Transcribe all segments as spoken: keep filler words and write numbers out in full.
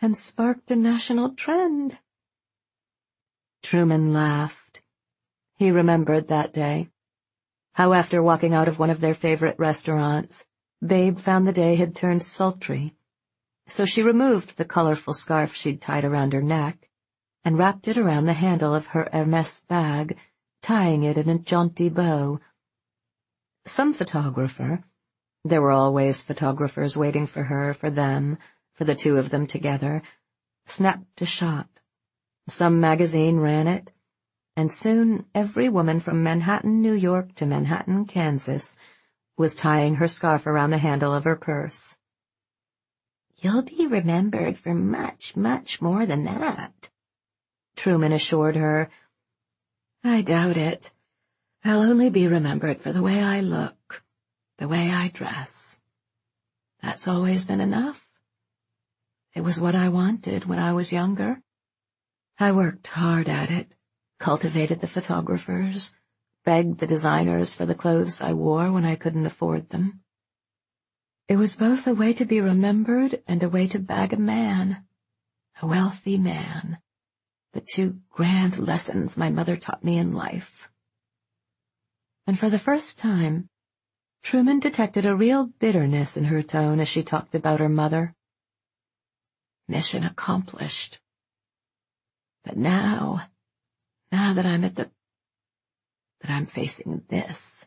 and sparked a national trend. Truman laughed. He remembered that day. How after walking out of one of their favorite restaurants, Babe found the day had turned sultry. So she removed the colorful scarf she'd tied around her neck and wrapped it around the handle of her Hermès bag, tying it in a jaunty bow. Some photographer — there were always photographers waiting for her, for them, for the two of them together — snapped a shot. Some magazine ran it, and soon every woman from Manhattan, New York to Manhattan, Kansas, was tying her scarf around the handle of her purse. "You'll be remembered for much, much more than that," Truman assured her. "I doubt it. I'll only be remembered for the way I look, the way I dress. That's always been enough. It was what I wanted when I was younger. I worked hard at it, cultivated the photographers, begged the designers for the clothes I wore when I couldn't afford them. It was both a way to be remembered and a way to bag a man, a wealthy man, the two grand lessons my mother taught me in life." And for the first time, Truman detected a real bitterness in her tone as she talked about her mother. Mission accomplished. But now, now that I'm at the, that I'm facing this,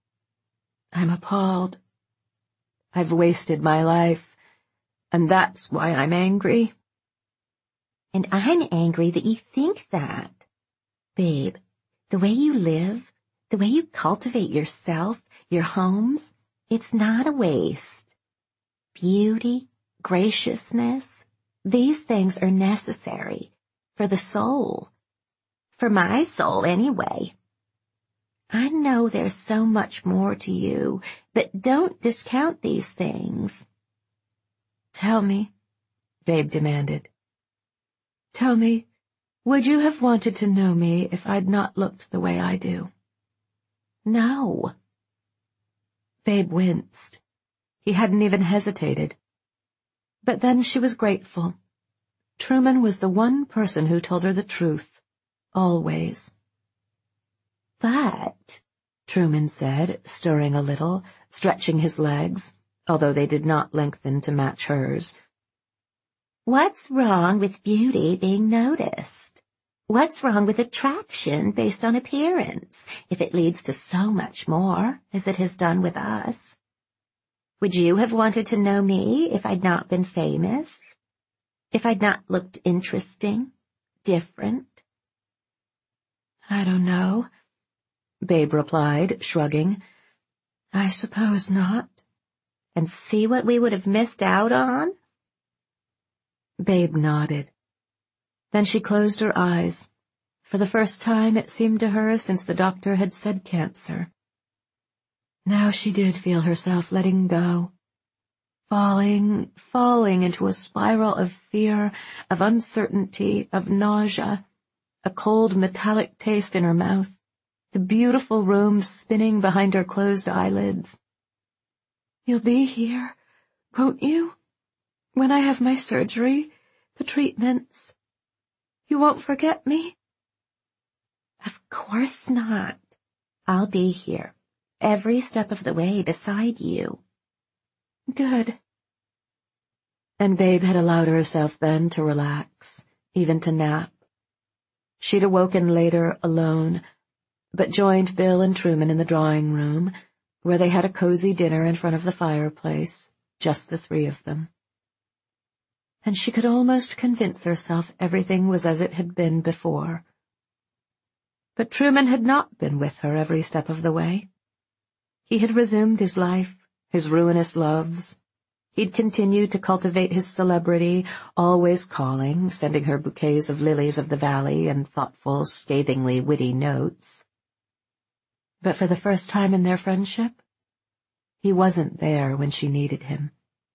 I'm appalled. I've wasted my life, and that's why I'm angry. "And I'm angry that you think that. Babe, the way you live, the way you cultivate yourself, your homes, it's not a waste. Beauty, graciousness, these things are necessary for the soul. For my soul, anyway. I know there's so much more to you, but don't discount these things." "Tell me," Babe demanded. "Tell me, would you have wanted to know me if I'd not looked the way I do?" "No." Babe winced. He hadn't even hesitated. But then she was grateful. Truman was the one person who told her the truth, always. "But," Truman said, stirring a little, stretching his legs, although they did not lengthen to match hers, "what's wrong with beauty being noticed? What's wrong with attraction based on appearance, if it leads to so much more, as it has done with us? Would you have wanted to know me if I'd not been famous? If I'd not looked interesting, different?" "I don't know," Babe replied, shrugging. "I suppose not." "And see what we would have missed out on?" Babe nodded. Then she closed her eyes. For the first time, it seemed to her, since the doctor had said cancer. Now she did feel herself letting go, falling, falling into a spiral of fear, of uncertainty, of nausea, a cold metallic taste in her mouth, the beautiful room spinning behind her closed eyelids. "You'll be here, won't you? When I have my surgery, the treatments. You won't forget me?" "Of course not. I'll be here, every step of the way beside you." "Good." And Babe had allowed herself then to relax, even to nap. She'd awoken later alone, but joined Bill and Truman in the drawing room, where they had a cozy dinner in front of the fireplace, just the three of them. And she could almost convince herself everything was as it had been before. But Truman had not been with her every step of the way. He had resumed his life, his ruinous loves. He'd continued to cultivate his celebrity, always calling, sending her bouquets of lilies of the valley and thoughtful, scathingly witty notes. But for the first time in their friendship, he wasn't there when she needed him.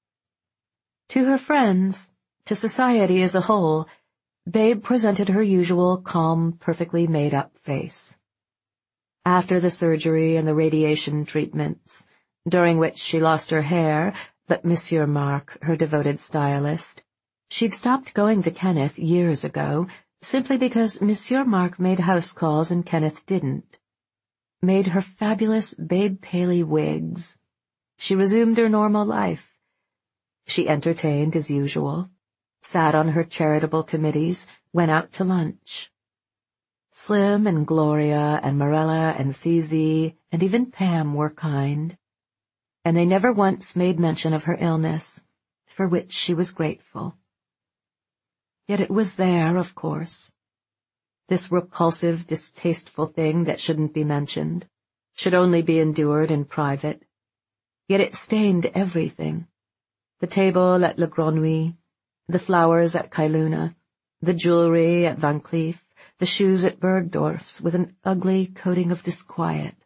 To her friends, to society as a whole, Babe presented her usual calm, perfectly made-up face. After the surgery and the radiation treatments, during which she lost her hair, but Monsieur Marc, her devoted stylist, She'd stopped going to Kenneth years ago, simply because Monsieur Mark made house calls and Kenneth didn't. Made her fabulous Babe Paley wigs. She resumed her normal life. She entertained as usual, sat on her charitable committees, went out to lunch. Slim and Gloria and Marilla and C Z and even Pam were kind, and they never once made mention of her illness, for which she was grateful. Yet it was there, of course. This repulsive, distasteful thing that shouldn't be mentioned, should only be endured in private. Yet it stained everything. The table at Le Grenouille, the flowers at Kailuna, the jewelry at Van Cleef, the shoes at Bergdorf's with an ugly coating of disquiet.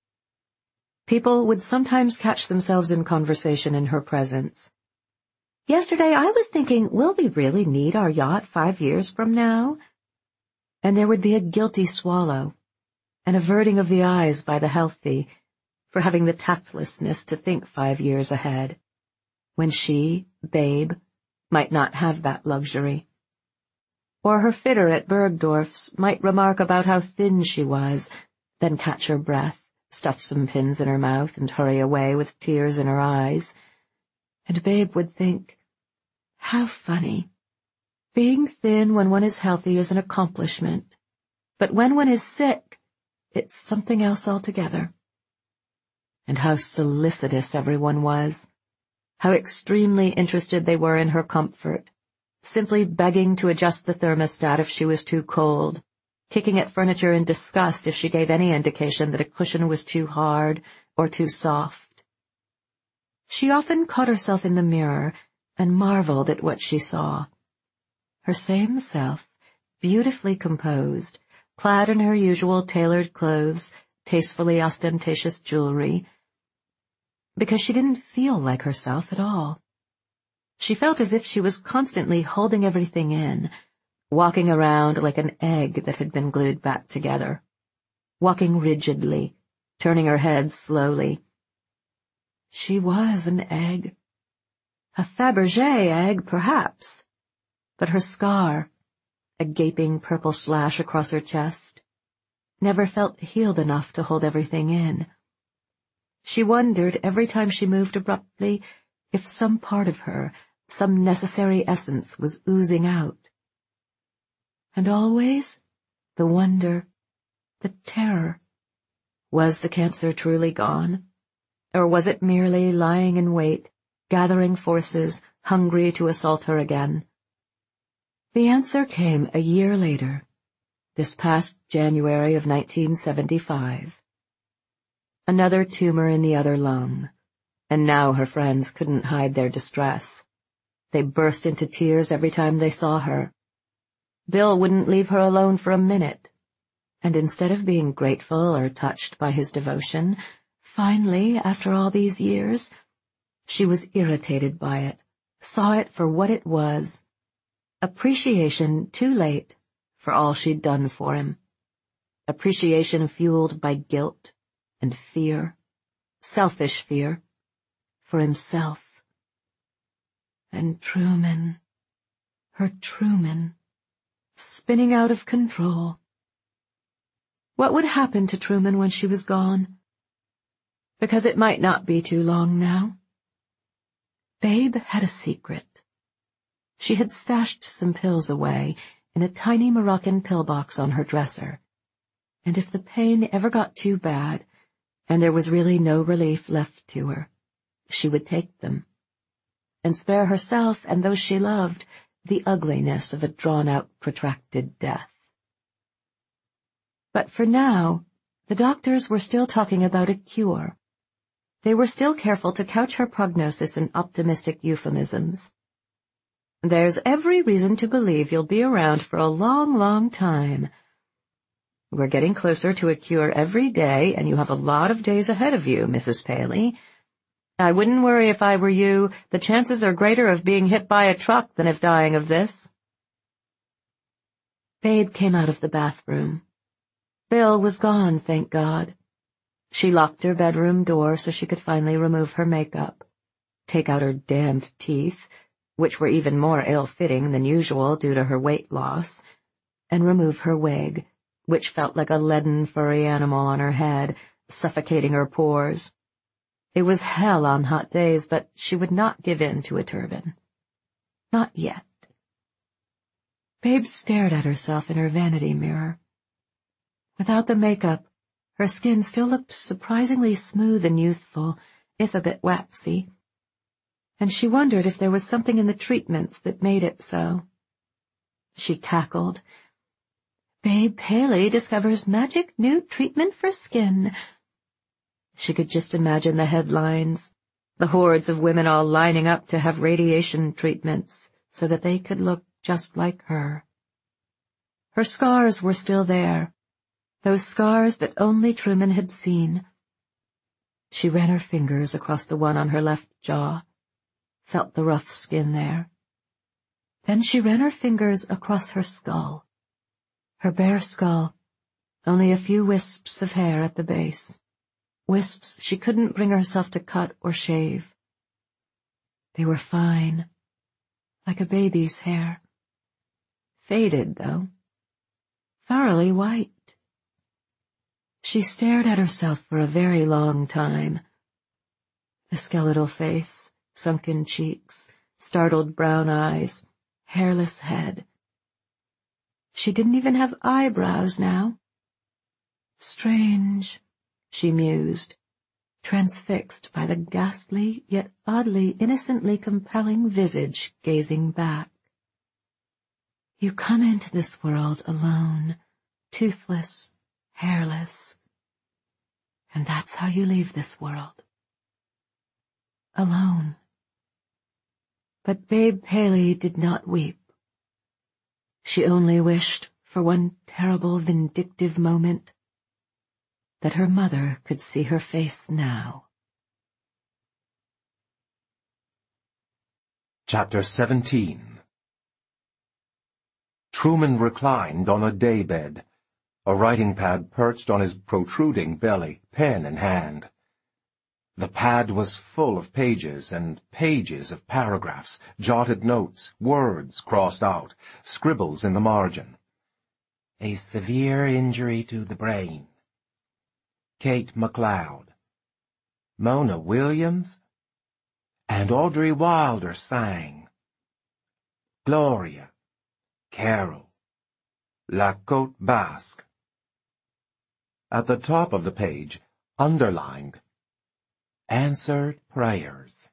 People would sometimes catch themselves in conversation in her presence. "Yesterday I was thinking, will we really need our yacht five years from now?" And there would be a guilty swallow, an averting of the eyes by the healthy, for having the tactlessness to think five years ahead, when she, Babe, might not have that luxury. Or her fitter at Bergdorf's might remark about how thin she was, then catch her breath, stuff some pins in her mouth, and hurry away with tears in her eyes. And Babe would think, how funny. Being thin when one is healthy is an accomplishment, but when one is sick, it's something else altogether. And how solicitous everyone was, how extremely interested they were in her comfort, simply begging to adjust the thermostat if she was too cold, kicking at furniture in disgust if she gave any indication that a cushion was too hard or too soft. She often caught herself in the mirror and marveled at what she saw. Her same self, beautifully composed, clad in her usual tailored clothes, tastefully ostentatious jewelry, because she didn't feel like herself at all. She felt as if she was constantly holding everything in, walking around like an egg that had been glued back together, walking rigidly, turning her head slowly. She was an egg. A Fabergé egg, perhaps, but her scar, a gaping purple slash across her chest, never felt healed enough to hold everything in. She wondered every time she moved abruptly if some part of her, some necessary essence, was oozing out. And always the wonder, the terror. Was the cancer truly gone? Or was it merely lying in wait, gathering forces, hungry to assault her again? The answer came a year later, this past January of nineteen seventy-five. Another tumor in the other lung, and now her friends couldn't hide their distress. They burst into tears every time they saw her. Bill wouldn't leave her alone for a minute, and instead of being grateful or touched by his devotion, finally, after all these years, she was irritated by it, saw it for what it was, appreciation too late for all she'd done for him, appreciation fueled by guilt and fear, selfish fear, for himself. And Truman, her Truman, spinning out of control. What would happen to Truman when she was gone? Because it might not be too long now. Babe had a secret. She had stashed some pills away in a tiny Moroccan pillbox on her dresser, and if the pain ever got too bad, and there was really no relief left to her, she would take them, and spare herself and those she loved the ugliness of a drawn-out, protracted death. But for now, the doctors were still talking about a cure. They were still careful to couch her prognosis in optimistic euphemisms. "There's every reason to believe you'll be around for a long, long time. We're getting closer to a cure every day, and you have a lot of days ahead of you, Missus Paley. I wouldn't worry if I were you. The chances are greater of being hit by a truck than of dying of this." Babe came out of the bathroom. Bill was gone, thank God. She locked her bedroom door so she could finally remove her makeup, take out her damned teeth, which were even more ill-fitting than usual due to her weight loss, and remove her wig, which felt like a leaden furry animal on her head, suffocating her pores. It was hell on hot days, but she would not give in to a turban. Not yet. Babe stared at herself in her vanity mirror. Without the makeup, her skin still looked surprisingly smooth and youthful, if a bit waxy, and she wondered if there was something in the treatments that made it so. She cackled. Babe Paley discovers magic new treatment for skin. She could just imagine the headlines, the hordes of women all lining up to have radiation treatments so that they could look just like her. Her scars were still there, those scars that only Truman had seen. She ran her fingers across the one on her left jaw, felt the rough skin there. Then she ran her fingers across her skull, her bare skull, only a few wisps of hair at the base, wisps she couldn't bring herself to cut or shave. They were fine, like a baby's hair. Faded, though. Thoroughly white. She stared at herself for a very long time. The skeletal face, sunken cheeks, startled brown eyes, hairless head. She didn't even have eyebrows now. Strange, she mused, transfixed by the ghastly yet oddly innocently compelling visage gazing back. You come into this world alone, toothless, hairless, and that's how you leave this world. Alone. But Babe Paley did not weep. She only wished, for one terrible vindictive moment, that her mother could see her face now. Chapter seventeen. Truman reclined on a daybed, a writing pad perched on his protruding belly, pen in hand. The pad was full of pages and pages of paragraphs, jotted notes, words crossed out, scribbles in the margin. A severe injury to the brain. Kate MacLeod. Mona Williams. And Audrey Wilder sang. Gloria. Carol. La Côte Basque. At the top of the page, underlined, Answered Prayers.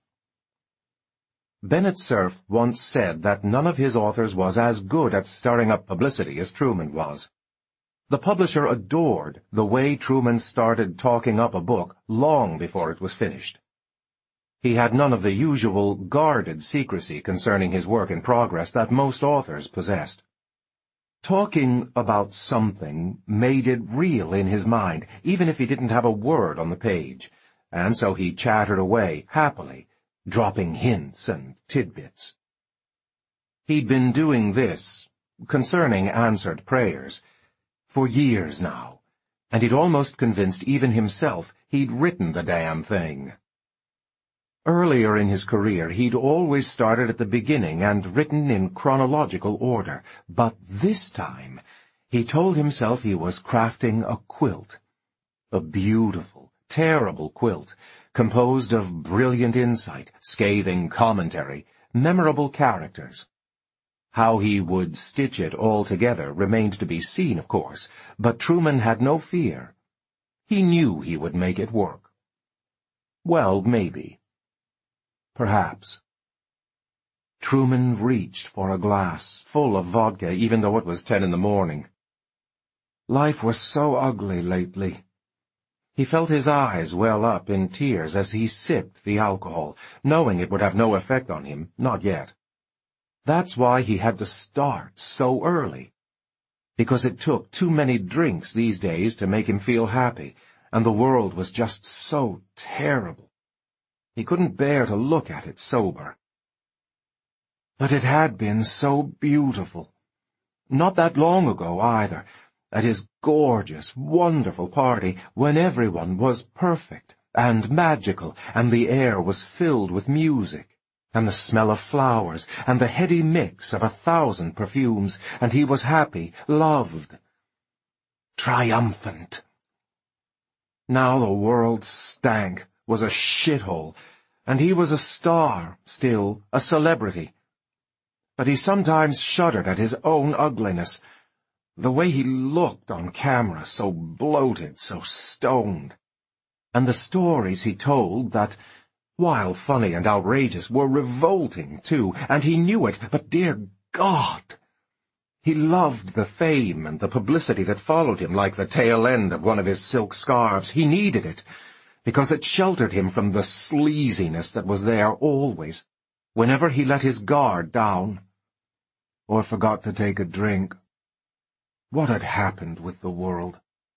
Bennett Cerf once said that none of his authors was as good at stirring up publicity as Truman was. The publisher adored the way Truman started talking up a book long before it was finished. He had none of the usual guarded secrecy concerning his work in progress that most authors possessed. Talking about something made it real in his mind, even if he didn't have a word on the page, and so he chattered away happily, dropping hints and tidbits. He'd been doing this, concerning Answered Prayers, for years now, and he'd almost convinced even himself he'd written the damn thing. Earlier in his career, he'd always started at the beginning and written in chronological order, but this time he told himself he was crafting a quilt, a beautiful, terrible quilt, composed of brilliant insight, scathing commentary, memorable characters. How he would stitch it all together remained to be seen, of course, but Truman had no fear. He knew he would make it work. Well, maybe. Perhaps. Truman reached for a glass, full of vodka, even though it was ten in the morning. Life was so ugly lately. He felt his eyes well up in tears as he sipped the alcohol, knowing it would have no effect on him, not yet. That's why he had to start so early. Because it took too many drinks these days to make him feel happy, and the world was just so terrible. He couldn't bear to look at it sober. But it had been so beautiful. Not that long ago, either, at his gorgeous, wonderful party, when everyone was perfect and magical, and the air was filled with music, and the smell of flowers, and the heady mix of a thousand perfumes, and he was happy, loved, triumphant. Now the world stank, was a shithole, and he was a star, still, a celebrity. But he sometimes shuddered at his own ugliness, the way he looked on camera, so bloated, so stoned. And the stories he told that, while funny and outrageous, were revolting, too, and he knew it, but dear God! He loved the fame and the publicity that followed him like the tail end of one of his silk scarves. He needed it, because it sheltered him from the sleaziness that was there always, whenever he let his guard down, or forgot to take a drink. What had happened with the world?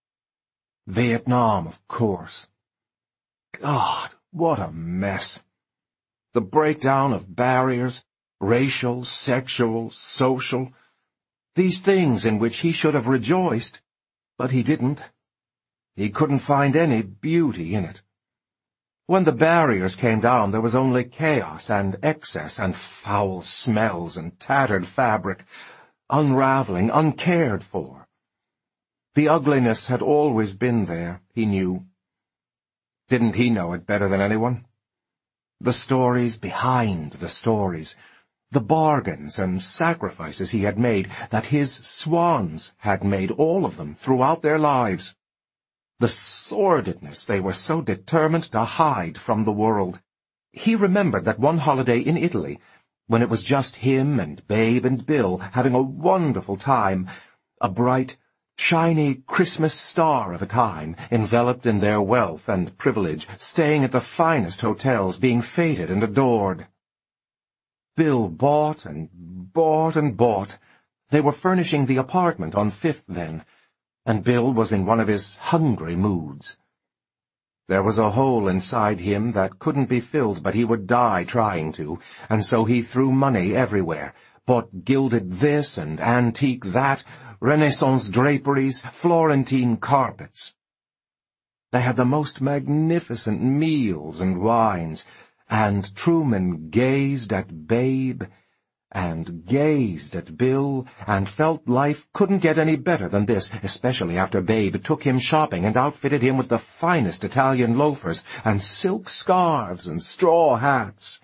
Vietnam, of course. God, what a mess. The breakdown of barriers, racial, sexual, social, these things in which he should have rejoiced, but he didn't. He couldn't find any beauty in it. When the barriers came down, there was only chaos and excess and foul smells and tattered fabric, unraveling, uncared for. The ugliness had always been there, he knew. Didn't he know it better than anyone? The stories behind the stories, the bargains and sacrifices he had made, that his swans had made, all of them, throughout their lives. The sordidness they were so determined to hide from the world. He remembered that one holiday in Italy, when it was just him and Babe and Bill having a wonderful time, a bright, shiny Christmas star of a time, enveloped in their wealth and privilege, staying at the finest hotels, being feted and adored. Bill bought and bought and bought. They were furnishing the apartment on Fifth then, and Bill was in one of his hungry moods. There was a hole inside him that couldn't be filled, but he would die trying to, and so he threw money everywhere, bought gilded this and antique that, Renaissance draperies, Florentine carpets. They had the most magnificent meals and wines, and Truman gazed at Babe, and gazed at Bill, and felt life couldn't get any better than this, especially after Babe took him shopping and outfitted him with the finest Italian loafers, and silk scarves and straw hats.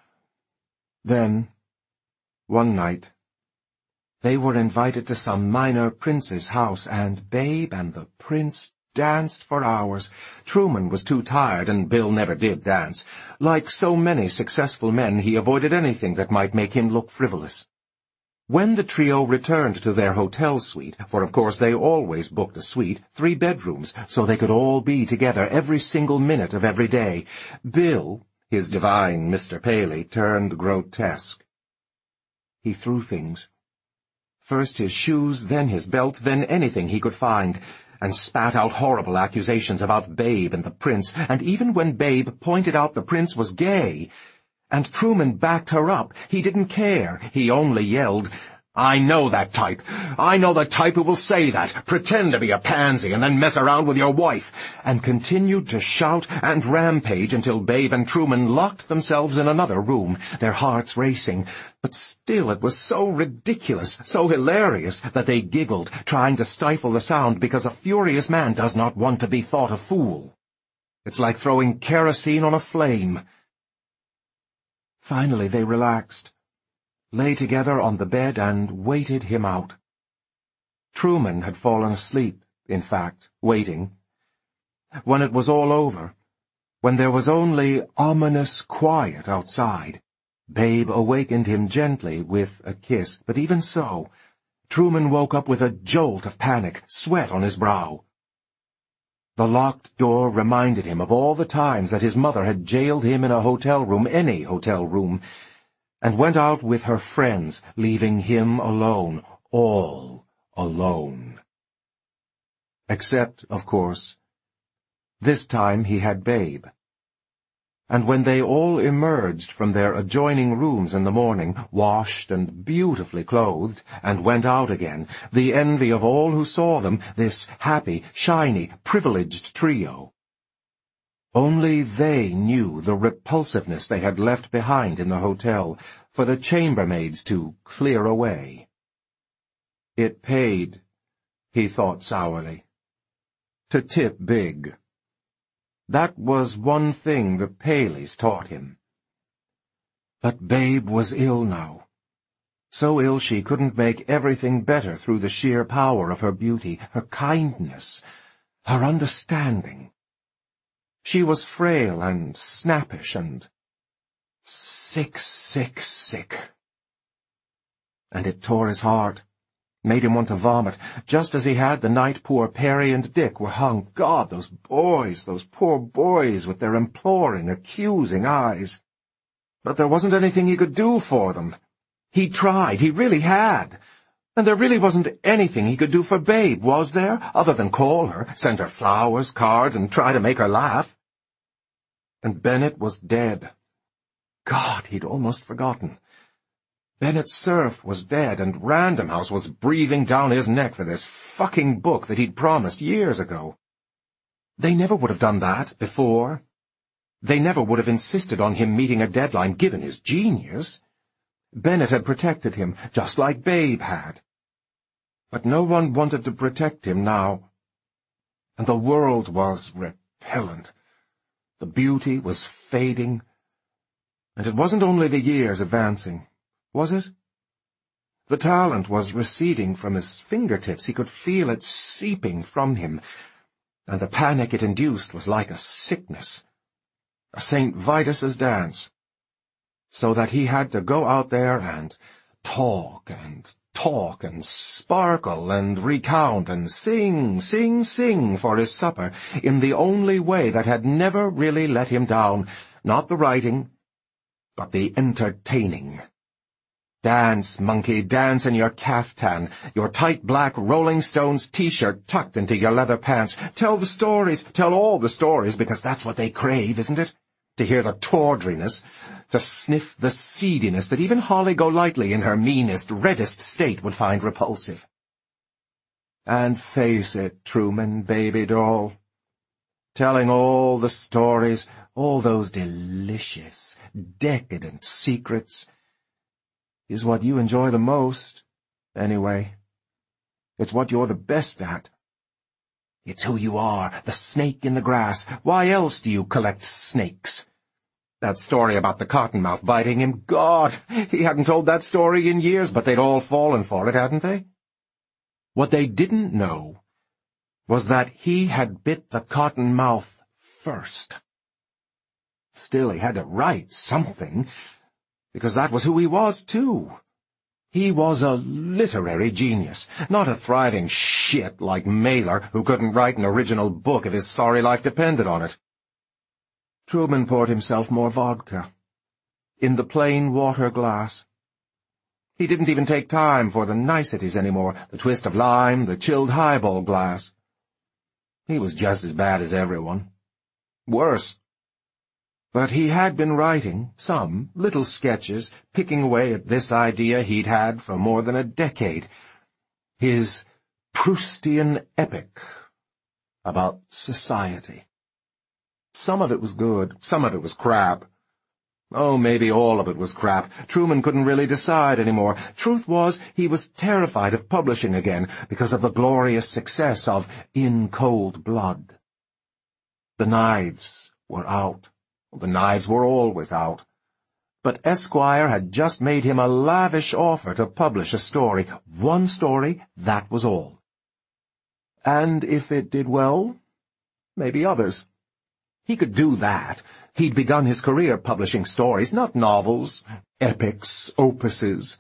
Then, one night, they were invited to some minor prince's house, and Babe and the prince danced for hours. Truman was too tired, and Bill never did dance. Like so many successful men, he avoided anything that might make him look frivolous. When the trio returned to their hotel suite, for of course they always booked a suite, three bedrooms, so they could all be together every single minute of every day, Bill, his divine Mister Paley, turned grotesque. He threw things. First his shoes, then his belt, then anything he could find, and spat out horrible accusations about Babe and the prince, and even when Babe pointed out the prince was gay, and Truman backed her up, he didn't care. He only yelled, "I know that type. I know the type who will say that, pretend to be a pansy, and then mess around with your wife," and continued to shout and rampage until Babe and Truman locked themselves in another room, their hearts racing. But still it was so ridiculous, so hilarious, that they giggled, trying to stifle the sound, because a furious man does not want to be thought a fool. It's like throwing kerosene on a flame. Finally they relaxed, lay together on the bed, and waited him out. Truman had fallen asleep, in fact, waiting. When it was all over, when there was only ominous quiet outside, Babe awakened him gently with a kiss, but even so, Truman woke up with a jolt of panic, sweat on his brow. The locked door reminded him of all the times that his mother had jailed him in a hotel room, any hotel room, and went out with her friends, leaving him alone, all alone. Except, of course, this time he had Babe. And when they all emerged from their adjoining rooms in the morning, washed and beautifully clothed, and went out again, the envy of all who saw them, this happy, shiny, privileged trio, Only they knew the repulsiveness they had left behind in the hotel for the chambermaids to clear away. It paid, he thought sourly, to tip big. That was one thing the Paleys taught him. But Babe was ill now. So ill she couldn't make everything better through the sheer power of her beauty, her kindness, her understanding. She was frail and snappish and sick, sick, sick. And it tore his heart, made him want to vomit, just as he had the night poor Perry and Dick were hung. God, those boys, those poor boys with their imploring, accusing eyes. But there wasn't anything he could do for them. He tried, he really had. And there really wasn't anything he could do for Babe, was there, other than call her, send her flowers, cards, and try to make her laugh? And Bennett was dead. God, he'd almost forgotten. Bennett Cerf was dead, and Random House was breathing down his neck for this fucking book that he'd promised years ago. They never would have done that before. They never would have insisted on him meeting a deadline given his genius. Bennett had protected him, just like Babe had. But no one wanted to protect him now. And the world was repellent. The beauty was fading. And it wasn't only the years advancing, was it? The talent was receding from his fingertips. He could feel it seeping from him. And the panic it induced was like a sickness, a Saint Vitus's dance. So that he had to go out there and talk and talk and sparkle and recount and sing, sing, sing for his supper in the only way that had never really let him down, not the writing, but the entertaining. Dance, monkey, dance in your caftan, your tight black Rolling Stones t-shirt tucked into your leather pants. Tell the stories, tell all the stories, because that's what they crave, isn't it? To hear the tawdriness, to sniff the seediness that even Holly Golightly in her meanest, reddest state would find repulsive. And face it, Truman, baby doll, telling all the stories, all those delicious, decadent secrets, is what you enjoy the most, anyway. It's what you're the best at. It's who you are, the snake in the grass. Why else do you collect snakes? That story about the cottonmouth biting him, God, he hadn't told that story in years, but they'd all fallen for it, hadn't they? What they didn't know was that he had bit the cottonmouth first. Still, he had to write something, because that was who he was, too. He was a literary genius, not a thriving shit like Mailer, who couldn't write an original book if his sorry life depended on it. Truman poured himself more vodka, in the plain water glass. He didn't even take time for the niceties anymore, the twist of lime, the chilled highball glass. He was just as bad as everyone. Worse. But he had been writing some little sketches, picking away at this idea he'd had for more than a decade. His Proustian epic about society. Some of it was good, some of it was crap. Oh, maybe all of it was crap. Truman couldn't really decide anymore. Truth was, he was terrified of publishing again because of the glorious success of In Cold Blood. The knives were out. The knives were always out. But Esquire had just made him a lavish offer to publish a story. One story, that was all. And if it did well, maybe others. He could do that. He'd begun his career publishing stories, not novels, epics, opuses.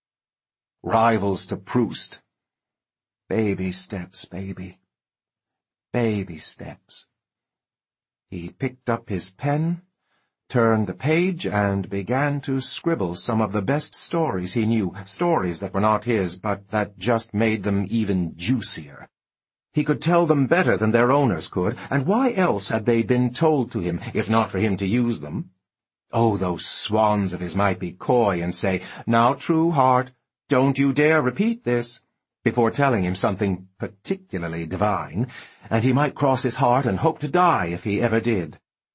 Rivals to Proust. Baby steps, baby. Baby steps. He picked up his pen, turned the page, and began to scribble some of the best stories he knew, stories that were not his, but that just made them even juicier. He could tell them better than their owners could, and why else had they been told to him, if not for him to use them? Oh, those swans of his might be coy and say, "Now, True Heart, don't you dare repeat this," before telling him something particularly divine, and he might cross his heart and hope to die if he ever did.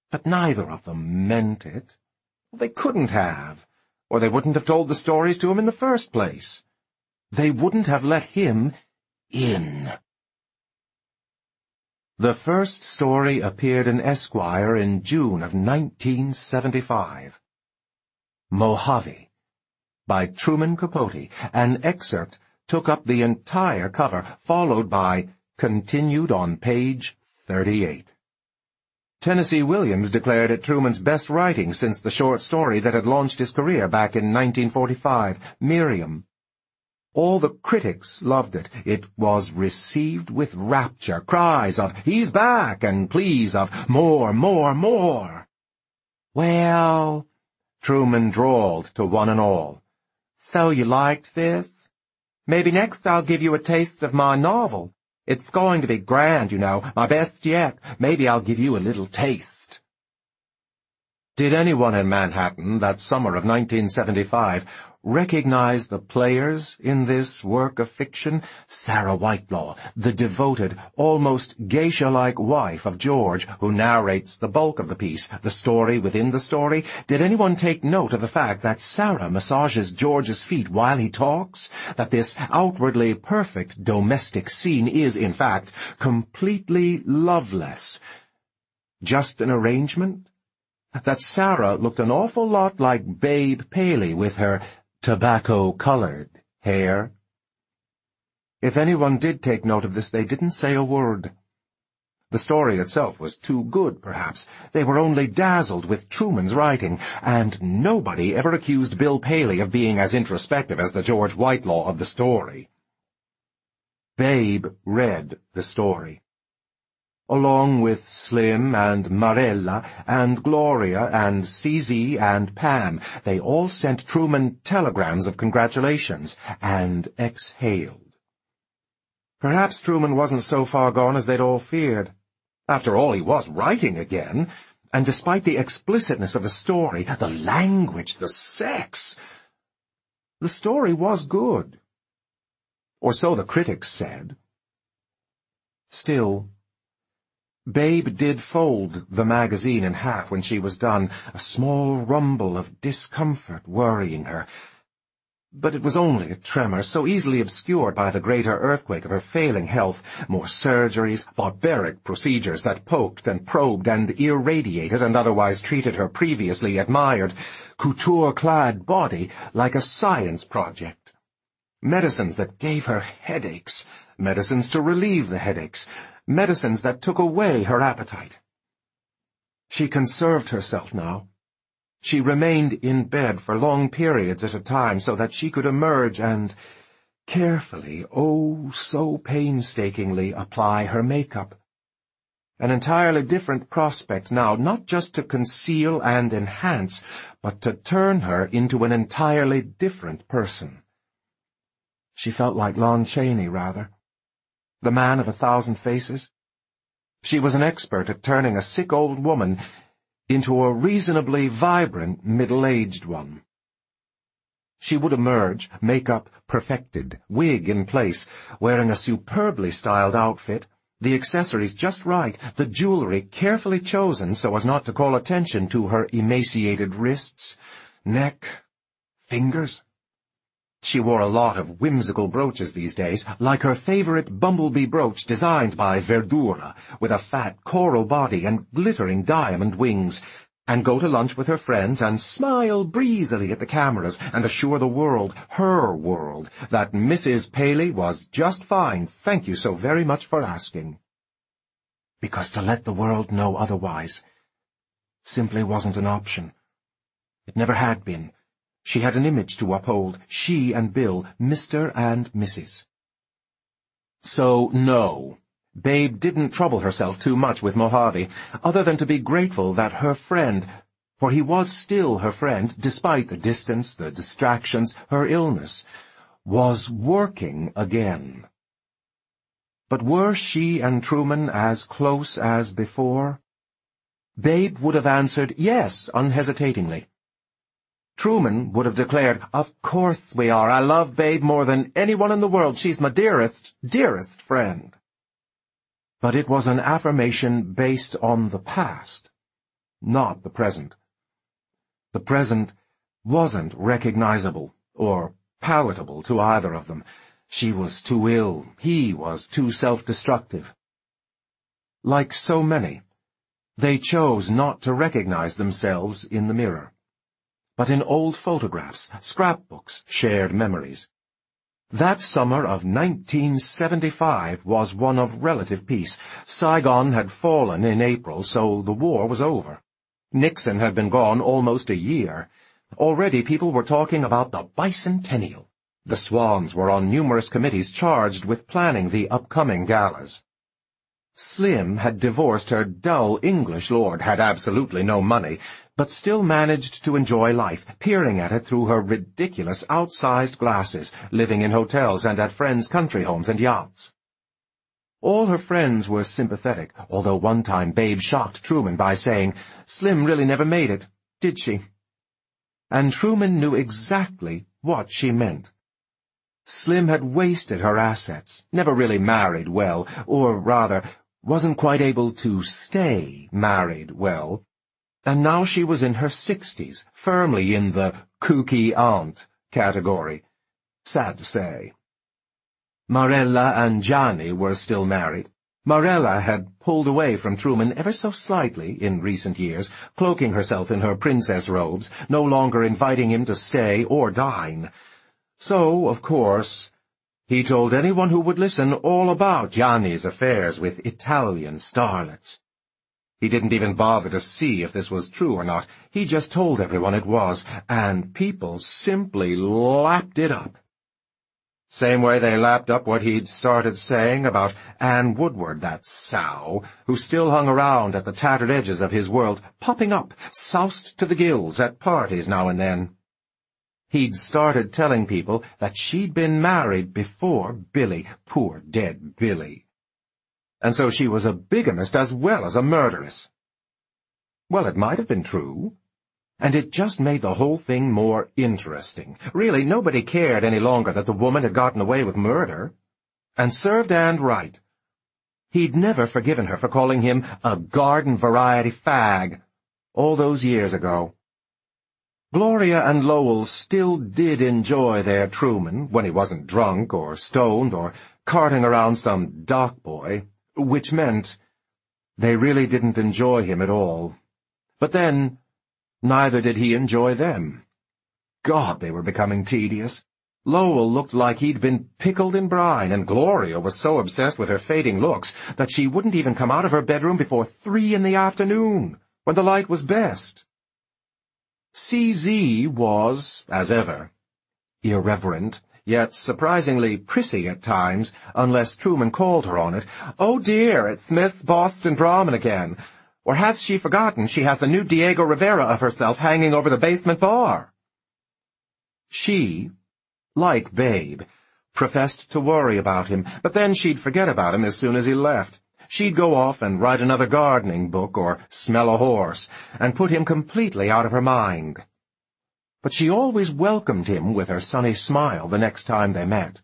But neither of them meant it. They couldn't have, or they wouldn't have told the stories to him in the first place. They wouldn't have let him in. The first story appeared in Esquire in June of nineteen seventy-five. Mojave, by Truman Capote. An excerpt took up the entire cover, followed by continued on page thirty-eight. Tennessee Williams declared it Truman's best writing since the short story that had launched his career back in nineteen forty-five, Miriam. All the critics loved it. It was received with rapture, cries of, "He's back!" and pleas of, "More, more, more!" "Well," Truman drawled to one and all, "so you liked this? Maybe next I'll give you a taste of my novel. It's going to be grand, you know, my best yet. Maybe I'll give you a little taste." Did anyone in Manhattan that summer of nineteen seventy-five recognize the players in this work of fiction? Sarah Whitelaw, the devoted, almost geisha-like wife of George, who narrates the bulk of the piece, the story within the story. Did anyone take note of the fact that Sarah massages George's feet while he talks? That this outwardly perfect domestic scene is, in fact, completely loveless? Just an arrangement? That Sarah looked an awful lot like Babe Paley with her tobacco-colored hair? If anyone did take note of this, they didn't say a word. The story itself was too good, perhaps. They were only dazzled with Truman's writing, and nobody ever accused Bill Paley of being as introspective as the George Whitelaw of the story. Babe read the story, along with Slim and Marella and Gloria and C Z and Pam. They all sent Truman telegrams of congratulations, and exhaled. Perhaps Truman wasn't so far gone as they'd all feared. After all, he was writing again, and despite the explicitness of the story, the language, the sex, the story was good. Or so the critics said. Still, Babe did fold the magazine in half when she was done, a small rumble of discomfort worrying her. But it was only a tremor, so easily obscured by the greater earthquake of her failing health, more surgeries, barbaric procedures that poked and probed and irradiated and otherwise treated her previously admired, couture-clad body like a science project. Medicines that gave her headaches, medicines to relieve the headaches, medicines that took away her appetite. She conserved herself now. She remained in bed for long periods at a time so that she could emerge and carefully, oh, so painstakingly, apply her makeup. An entirely different prospect now, not just to conceal and enhance, but to turn her into an entirely different person. She felt like Lon Chaney, rather. The man of a thousand faces. She was an expert at turning a sick old woman into a reasonably vibrant middle-aged one. She would emerge, makeup perfected, wig in place, wearing a superbly styled outfit, the accessories just right, the jewelry carefully chosen so as not to call attention to her emaciated wrists, neck, fingers. She wore a lot of whimsical brooches these days, like her favorite bumblebee brooch designed by Verdura, with a fat coral body and glittering diamond wings, and go to lunch with her friends and smile breezily at the cameras and assure the world, her world, that Missus Paley was just fine, thank you so very much for asking. Because to let the world know otherwise simply wasn't an option. It never had been. She had an image to uphold, she and Bill, Mister and Missus So, no, Babe didn't trouble herself too much with Mojave, other than to be grateful that her friend, for he was still her friend, despite the distance, the distractions, her illness, was working again. But were she and Truman as close as before? Babe would have answered yes, unhesitatingly. Truman would have declared, "Of course we are. I love Babe more than anyone in the world. She's my dearest, dearest friend." But it was an affirmation based on the past. not the present. The present wasn't recognizable or palatable to either of them. She was too ill, he was too self-destructive. Like so many, they chose not to recognize themselves in the mirror, but in old photographs, scrapbooks, shared memories. That summer of nineteen seventy-five was one of relative peace. Saigon had fallen in April, so the war was over. Nixon had been gone almost a year. Already people were talking about the bicentennial. The Swans were on numerous committees charged with planning the upcoming galas. Slim had divorced her dull English lord, had absolutely no money, but still managed to enjoy life, peering at it through her ridiculous outsized glasses, living in hotels and at friends' country homes and yachts. All her friends were sympathetic, although one time Babe shocked Truman by saying, "Slim really never made it, did she?" And Truman knew exactly what she meant. Slim had wasted her assets, never really married well, or rather, wasn't quite able to stay married well, and now she was in her sixties, firmly in the kooky aunt category. Sad to say. Marella and Johnny were still married. Marella had pulled away from Truman ever so slightly in recent years, cloaking herself in her princess robes, no longer inviting him to stay or dine. So, of course, he told anyone who would listen all about Gianni's affairs with Italian starlets. He didn't even bother to see if this was true or not. He just told everyone it was, and people simply lapped it up. Same way they lapped up what he'd started saying about Anne Woodward, that sow, who still hung around at the tattered edges of his world, popping up, soused to the gills at parties now and then. He'd started telling people that she'd been married before Billy, poor dead Billy. And so she was a bigamist as well as a murderess. Well, it might have been true, and it just made the whole thing more interesting. Really, nobody cared any longer that the woman had gotten away with murder. And served Anne right. He'd never forgiven her for calling him a garden-variety fag all those years ago. Gloria and Lowell still did enjoy their Truman when he wasn't drunk or stoned or carting around some dock boy, which meant they really didn't enjoy him at all. But then, neither did he enjoy them. God, they were becoming tedious. Lowell looked like he'd been pickled in brine, and Gloria was so obsessed with her fading looks that she wouldn't even come out of her bedroom before three in the afternoon, when the light was best. C Z was, as ever, irreverent, yet surprisingly prissy at times, unless Truman called her on it. "Oh dear, it's Miss Boston Brahmin again. Or hath she forgotten she has a new Diego Rivera of herself hanging over the basement bar?" She, like Babe, professed to worry about him, but then she'd forget about him as soon as he left. She'd go off and write another gardening book or smell a horse, and put him completely out of her mind. But she always welcomed him with her sunny smile the next time they met.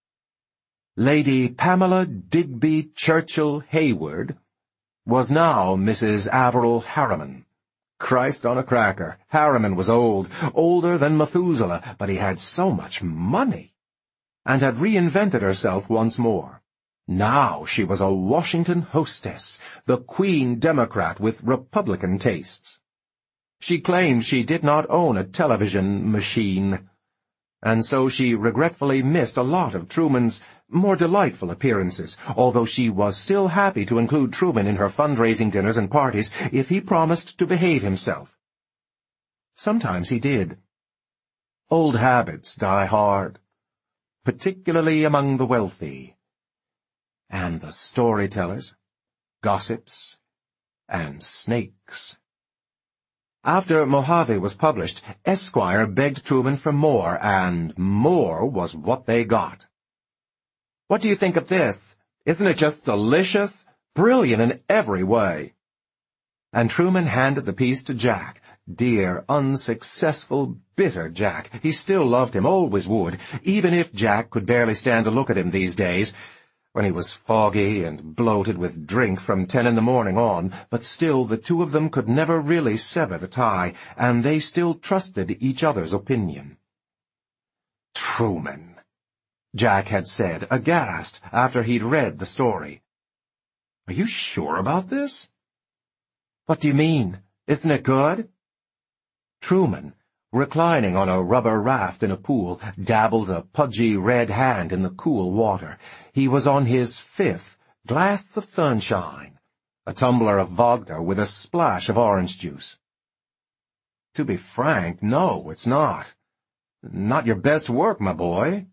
Lady Pamela Digby Churchill Hayward was now Missus Averil Harriman. Christ on a cracker, Harriman was old, older than Methuselah, but he had so much money, and had reinvented herself once more. Now she was a Washington hostess, the Queen Democrat with Republican tastes. She claimed she did not own a television machine, and so she regretfully missed a lot of Truman's more delightful appearances, although she was still happy to include Truman in her fundraising dinners and parties if he promised to behave himself. Sometimes he did. Old habits die hard, particularly among the wealthy, and the storytellers, gossips, and snakes. After Mojave was published, Esquire begged Truman for more, and more was what they got. "What do you think of this? Isn't it just delicious? Brilliant in every way." And Truman handed the piece to Jack. Dear, unsuccessful, bitter Jack. He still loved him, always would, even if Jack could barely stand to look at him these days. when he was foggy and bloated with drink from ten in the morning on, but still the two of them could never really sever the tie, and they still trusted each other's opinion. "Truman," Jack had said, aghast, after he'd read the story. "Are you sure about this?" "What do you mean? Isn't it good?" Truman, reclining on a rubber raft in a pool, dabbled a pudgy red hand in the cool water. He was on his fifth glass of sunshine, a tumbler of vodka with a splash of orange juice. "To be frank, no, it's not. Not your best work, my boy."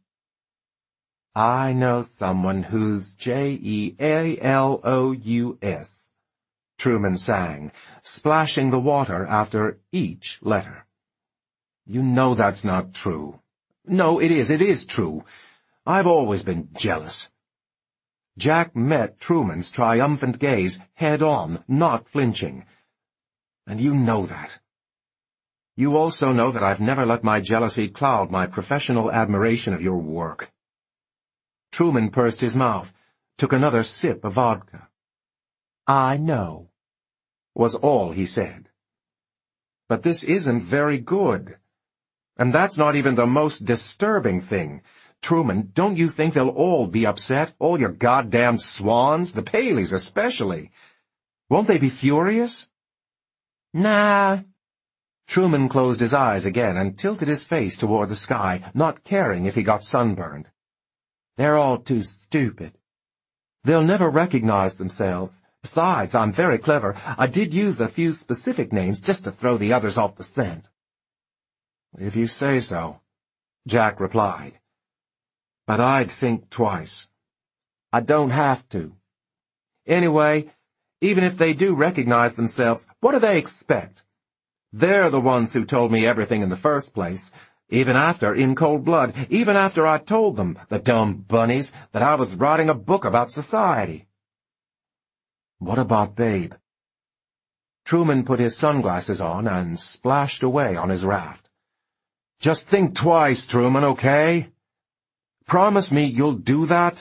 "I know someone who's J E A L O U S, Truman sang, splashing the water after each letter. "You know that's not true." "No, it is, it is true. I've always been jealous." Jack met Truman's triumphant gaze head-on, not flinching. "And you know that. You also know that I've never let my jealousy cloud my professional admiration of your work." Truman pursed his mouth, took another sip of vodka. "I know," was all he said. "But this isn't very good. And that's not even the most disturbing thing. Truman, don't you think they'll all be upset, all your goddamn swans, the Paleys especially? Won't they be furious?" "Nah." Truman closed his eyes again and tilted his face toward the sky, not caring if he got sunburned. "They're all too stupid. They'll never recognize themselves. Besides, I'm very clever. I did use a few specific names just to throw the others off the scent." "If you say so," Jack replied. "But I'd think twice." "I don't have to. Anyway, even if they do recognize themselves, what do they expect? They're the ones who told me everything in the first place, even after, in cold blood, even after I told them, the dumb bunnies, that I was writing a book about society." "What about Babe?" Truman put his sunglasses on and splashed away on his raft. "Just think twice, Truman, okay? Promise me you'll do that?"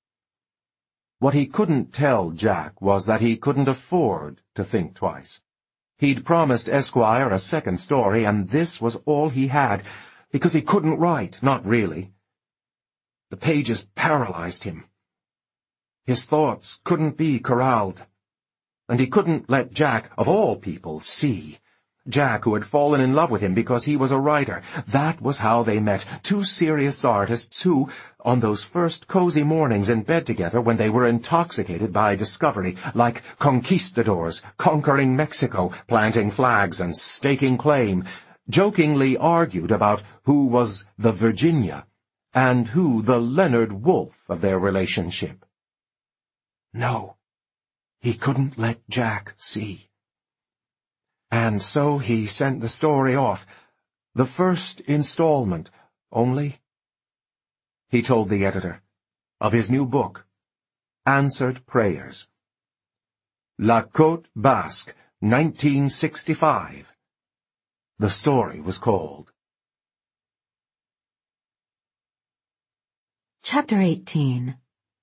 What he couldn't tell Jack was that he couldn't afford to think twice. He'd promised Esquire a second story, and this was all he had, because he couldn't write, not really. The pages paralyzed him. His thoughts couldn't be corralled. And he couldn't let Jack, of all people, see. Jack, who had fallen in love with him because he was a writer. That was how they met, two serious artists who, on those first cozy mornings in bed together when they were intoxicated by discovery, like conquistadors, conquering Mexico, planting flags and staking claim, jokingly argued about who was the Virginia and who the Leonard Woolf of their relationship. No, he couldn't let Jack see. And so he sent the story off, the first installment, only, he told the editor, of his new book, Answered Prayers. La Côte Basque, nineteen sixty-five. The story was called. Chapter eighteen.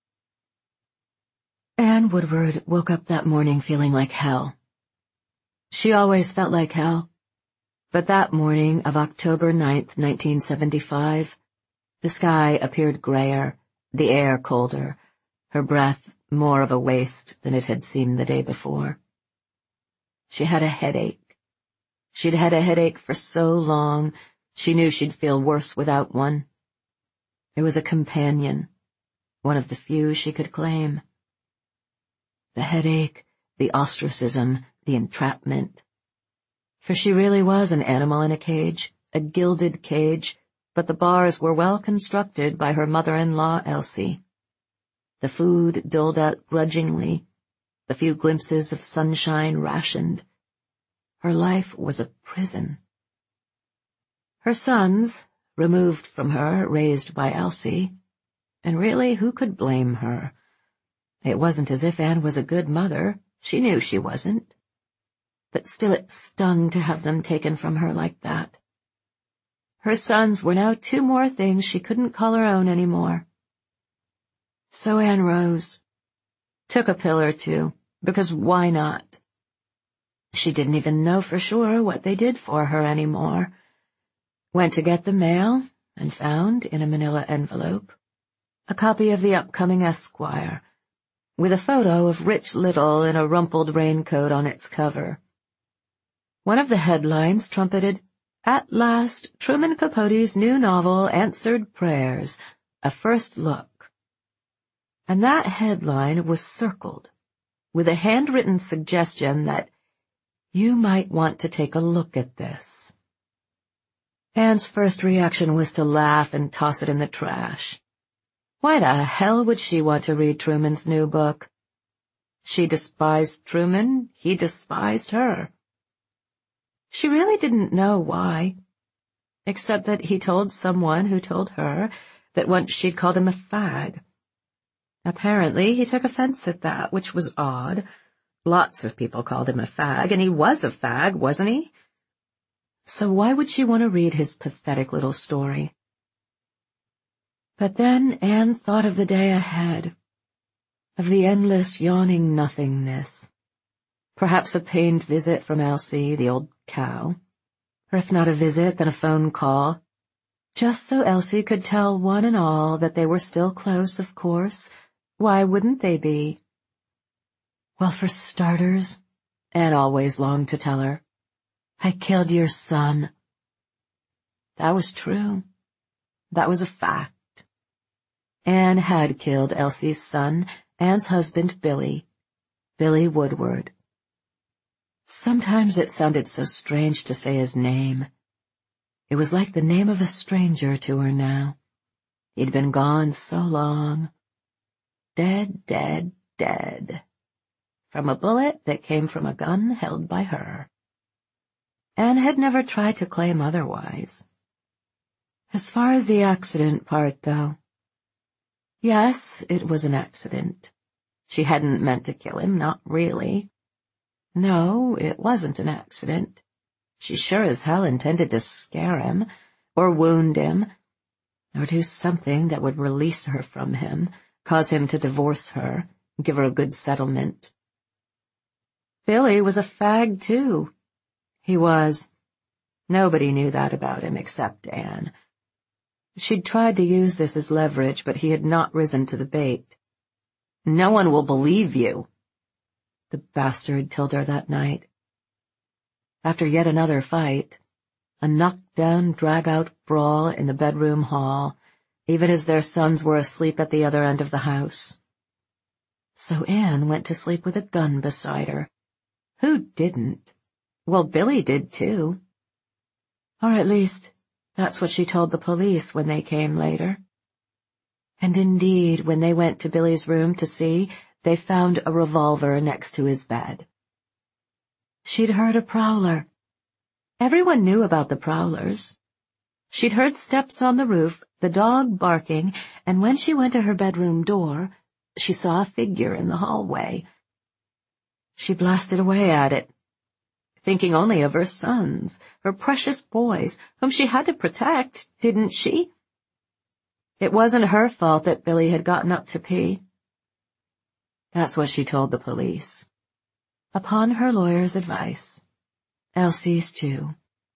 Anne Woodward woke up that morning feeling like hell. She always felt like hell, but that morning of October ninth, nineteen seventy-five, the sky appeared grayer, the air colder, her breath more of a waste than it had seemed the day before. She had a headache. She'd had a headache for so long, she knew she'd feel worse without one. It was a companion, one of the few she could claim. The headache, the ostracism, the entrapment. For she really was an animal in a cage, a gilded cage, but the bars were well constructed by her mother-in-law, Elsie. The food doled out grudgingly, the few glimpses of sunshine rationed. Her life was a prison. Her sons, removed from her, raised by Elsie, and really, who could blame her? It wasn't as if Anne was a good mother. She knew she wasn't. But still it stung to have them taken from her like that. Her sons were now two more things she couldn't call her own any more. So Anne rose, took a pill or two, because why not? She didn't even know for sure what they did for her anymore. Went to get the mail, and found, in a manila envelope, a copy of the upcoming Esquire, with a photo of Rich Little in a rumpled raincoat on its cover. One of the headlines trumpeted, "At last, Truman Capote's new novel answered prayers, a first look." And that headline was circled, with a handwritten suggestion that you might want to take a look at this. Anne's first reaction was to laugh and toss it in the trash. Why the hell would she want to read Truman's new book? She despised Truman, he despised her. She really didn't know why, except that he told someone who told her that once she'd called him a fag. Apparently he took offense at that, which was odd. Lots of people called him a fag, and he was a fag, wasn't he? So why would she want to read his pathetic little story? But then Anne thought of the day ahead, of the endless yawning nothingness. Perhaps a pained visit from Elsie, the old cow. Or if not a visit, then a phone call. Just so Elsie could tell one and all that they were still close, of course. Why wouldn't they be? Well, for starters, Anne always longed to tell her, "I killed your son." That was true. That was a fact. Anne had killed Elsie's son, Anne's husband, Billy. Billy Woodward. Sometimes it sounded so strange to say his name. It was like the name of a stranger to her now. He'd been gone so long. Dead, dead, dead. From a bullet that came from a gun held by her. Anne had never tried to claim otherwise. As far as the accident part, though. Yes, it was an accident. She hadn't meant to kill him, not really. No, it wasn't an accident. She sure as hell intended to scare him, or wound him, or do something that would release her from him, cause him to divorce her, give her a good settlement. Billy was a fag, too. He was. Nobody knew that about him except Anne. She'd tried to use this as leverage, but he had not risen to the bait. "No one will believe you," the bastard told her that night. After yet another fight, a knockdown, drag-out brawl in the bedroom hall, even as their sons were asleep at the other end of the house. So Anne went to sleep with a gun beside her. Who didn't? Well, Billy did, too. Or at least, that's what she told the police when they came later. And indeed, when they went to Billy's room to see, they found a revolver next to his bed. She'd heard a prowler. Everyone knew about the prowlers. She'd heard steps on the roof, the dog barking, and when she went to her bedroom door, she saw a figure in the hallway. She blasted away at it, thinking only of her sons, her precious boys, whom she had to protect, didn't she? It wasn't her fault that Billy had gotten up to pee. That's what she told the police. Upon her lawyer's advice. Elsie's too.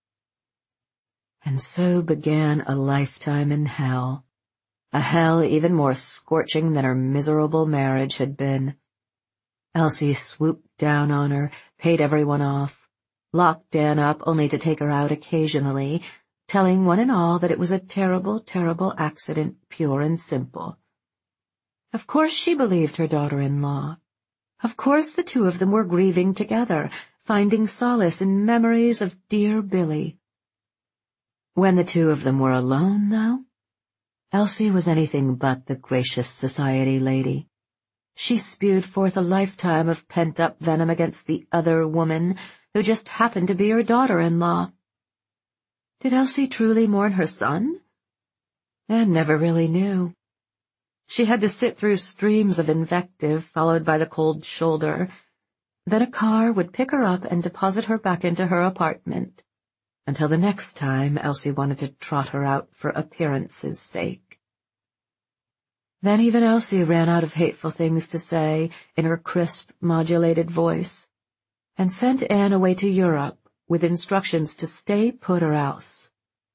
And so began a lifetime in hell. A hell even more scorching than her miserable marriage had been. Elsie swooped down on her, paid everyone off, locked Anne up only to take her out occasionally, telling one and all that it was a terrible, terrible accident, pure and simple. Of course she believed her daughter-in-law. Of course the two of them were grieving together, finding solace in memories of dear Billy. When the two of them were alone, though, Elsie was anything but the gracious society lady. She spewed forth a lifetime of pent-up venom against the other woman, who just happened to be her daughter-in-law. Did Elsie truly mourn her son? Anne never really knew. She had to sit through streams of invective, followed by the cold shoulder. Then a car would pick her up and deposit her back into her apartment, until the next time Elsie wanted to trot her out for appearance's sake. Then even Elsie ran out of hateful things to say in her crisp, modulated voice, and sent Anne away to Europe with instructions to stay put or else.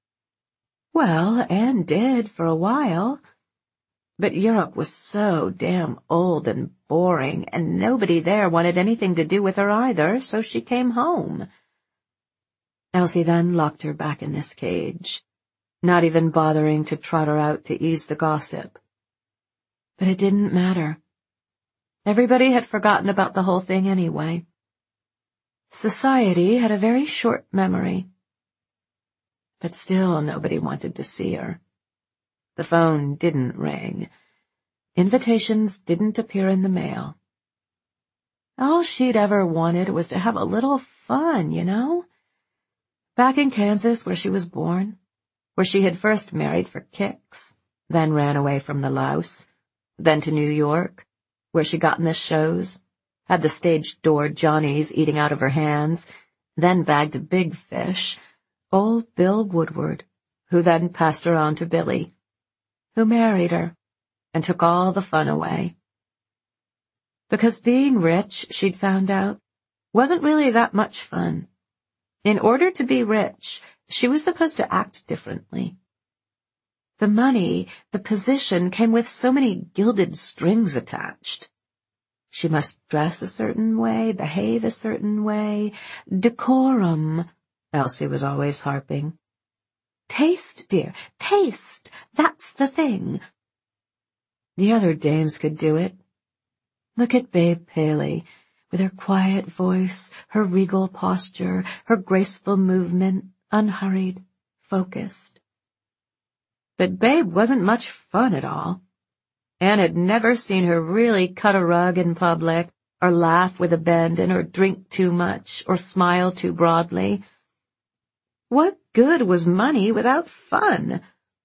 Well, Anne did for a while, but Europe was so damn old and boring, and nobody there wanted anything to do with her either, so she came home. Elsie then locked her back in this cage, not even bothering to trot her out to ease the gossip. But it didn't matter. Everybody had forgotten about the whole thing anyway. Society had a very short memory. But still nobody wanted to see her. The phone didn't ring. Invitations didn't appear in the mail. All she'd ever wanted was to have a little fun, you know? Back in Kansas, where she was born, where she had first married for kicks, then ran away from the louse, then to New York, where she got in the shows, had the stage door Johnnies eating out of her hands, then bagged a big fish, old Bill Woodward, who then passed her on to Billy, who married her and took all the fun away. Because being rich, she'd found out, wasn't really that much fun. In order to be rich, she was supposed to act differently. The money, the position, came with so many gilded strings attached. She must dress a certain way, behave a certain way. Decorum, Elsie was always harping. Taste, dear, taste, that's the thing. The other dames could do it. Look at Babe Paley, with her quiet voice, her regal posture, her graceful movement, unhurried, focused. But Babe wasn't much fun at all. Anne had never seen her really cut a rug in public, or laugh with abandon, or drink too much, or smile too broadly. What good was money without fun?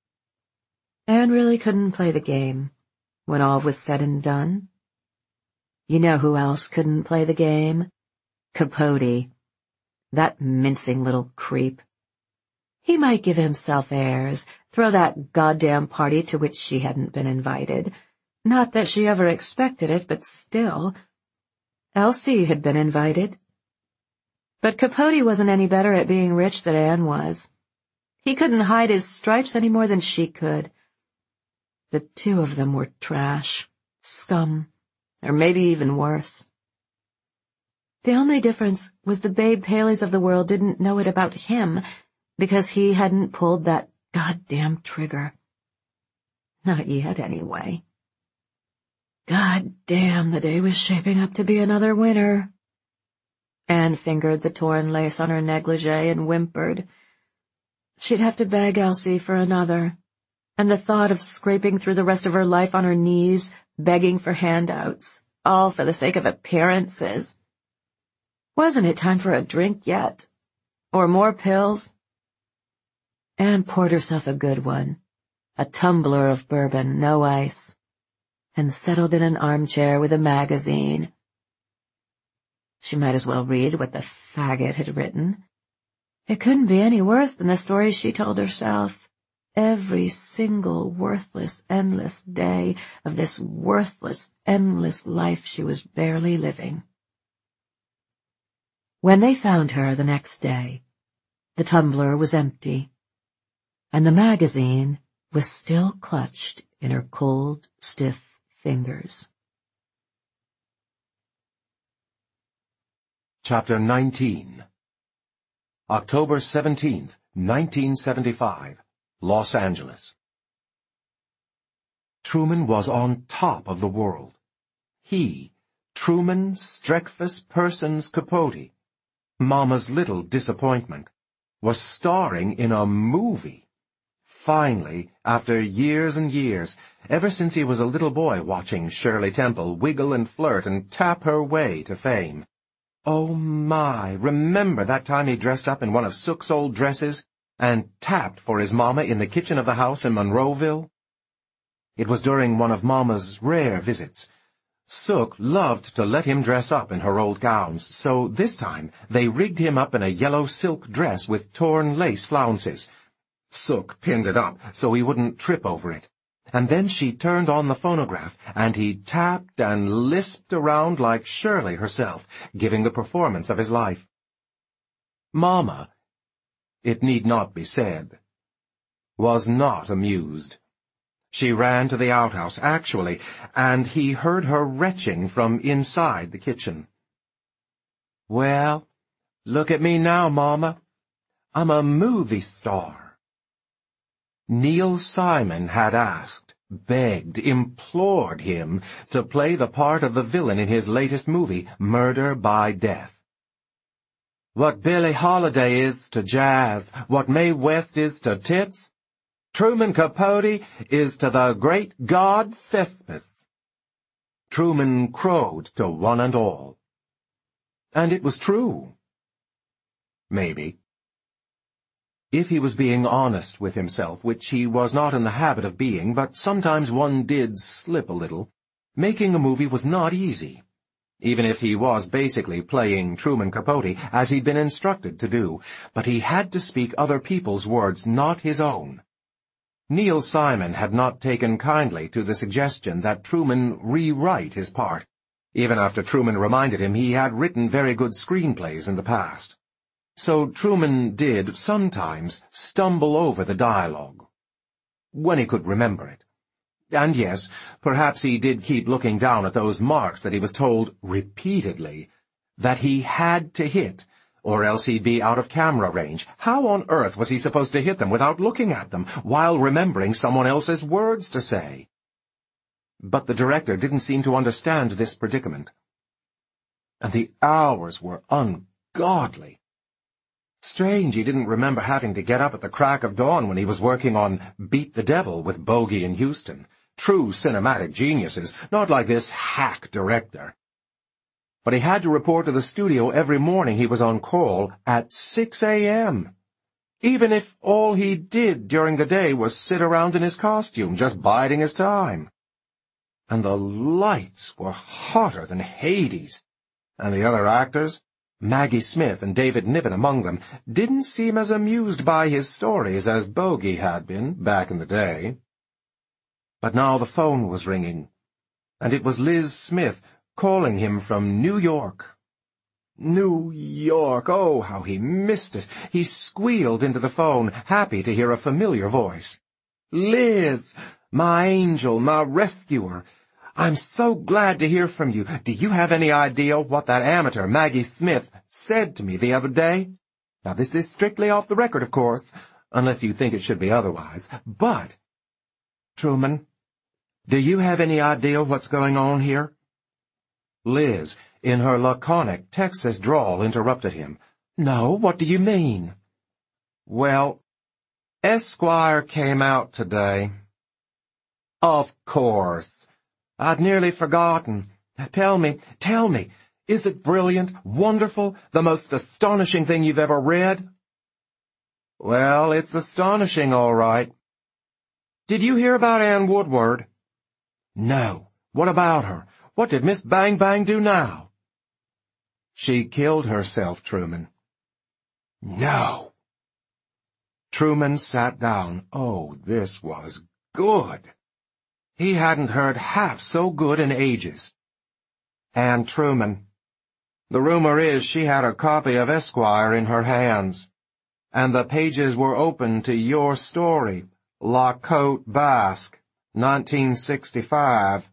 Anne really couldn't play the game, when all was said and done. You know who else couldn't play the game? Capote. That mincing little creep. He might give himself airs, throw that goddamn party to which she hadn't been invited. Not that she ever expected it, but still. Elsie had been invited. But Capote wasn't any better at being rich than Anne was. He couldn't hide his stripes any more than she could. The two of them were trash, scum, or maybe even worse. The only difference was the Babe Paleys of the world didn't know it about him, because he hadn't pulled that goddamn trigger. Not yet, anyway. God damn, the day was shaping up to be another winter. Anne fingered the torn lace on her negligee and whimpered. She'd have to beg Elsie for another, and the thought of scraping through the rest of her life on her knees, begging for handouts, all for the sake of appearances. Wasn't it time for a drink yet? Or more pills? Anne poured herself a good one, a tumbler of bourbon, no ice, and settled in an armchair with a magazine. She might as well read what the faggot had written. It couldn't be any worse than the stories she told herself. Every single worthless, endless day of this worthless, endless life she was barely living. When they found her the next day, the tumbler was empty, and the magazine was still clutched in her cold, stiff fingers. Chapter nineteen. October seventeenth, nineteen seventy-five, Los Angeles. Truman was on top of the world. He, Truman Streckfus Persons Capote, Mama's little disappointment, was starring in a movie. Finally, after years and years, ever since he was a little boy watching Shirley Temple wiggle and flirt and tap her way to fame. Oh my, remember that time he dressed up in one of Sook's old dresses and tapped for his Mama in the kitchen of the house in Monroeville? It was during one of Mama's rare visits. Sook loved to let him dress up in her old gowns, so this time they rigged him up in a yellow silk dress with torn lace flounces. Sook pinned it up so he wouldn't trip over it, and then she turned on the phonograph, and he tapped and lisped around like Shirley herself, giving the performance of his life. Mama, it need not be said, was not amused. She ran to the outhouse, actually, and he heard her retching from inside the kitchen. "Well, look at me now, Mama. I'm a movie star." Neil Simon had asked, begged, implored him to play the part of the villain in his latest movie, Murder by Death. "What Billie Holiday is to jazz, what Mae West is to tits, Truman Capote is to the great god Thespis." Truman crowed to one and all. And it was true. Maybe. If he was being honest with himself, which he was not in the habit of being, but sometimes one did slip a little, making a movie was not easy, even if he was basically playing Truman Capote, as he'd been instructed to do, but he had to speak other people's words, not his own. Neil Simon had not taken kindly to the suggestion that Truman rewrite his part, even after Truman reminded him he had written very good screenplays in the past. So Truman did sometimes stumble over the dialogue, when he could remember it. And yes, perhaps he did keep looking down at those marks that he was told repeatedly that he had to hit, or else he'd be out of camera range. How on earth was he supposed to hit them without looking at them, while remembering someone else's words to say? But the director didn't seem to understand this predicament. And the hours were ungodly. Strange he didn't remember having to get up at the crack of dawn when he was working on Beat the Devil with Bogey and Houston. True cinematic geniuses, not like this hack director. But he had to report to the studio every morning he was on call at six a m, even if all he did during the day was sit around in his costume, just biding his time. And the lights were hotter than Hades, and the other actors, Maggie Smith and David Niven among them, didn't seem as amused by his stories as Bogey had been back in the day. But now the phone was ringing, and it was Liz Smith calling him from New York. New York, oh, how he missed it. He squealed into the phone, happy to hear a familiar voice. "Liz, my angel, my rescuer, I'm so glad to hear from you. Do you have any idea what that amateur, Maggie Smith, said to me the other day? Now, this is strictly off the record, of course, unless you think it should be otherwise. But, Truman, do you have any idea what's going on here?" Liz, in her laconic Texas drawl, interrupted him. "No, what do you mean?" "Well, Esquire came out today." "Of course. I'd nearly forgotten. Tell me, tell me, is it brilliant, wonderful, the most astonishing thing you've ever read?" "Well, it's astonishing, all right." "Did you hear about Ann Woodward?" "No. What about her? What did Miss Bang Bang do now?" "She killed herself, Truman." "No." Truman sat down. Oh, this was good. He hadn't heard half so good in ages. "And Truman, the rumor is she had a copy of Esquire in her hands, and the pages were open to your story, La Côte Basque, nineteen sixty-five.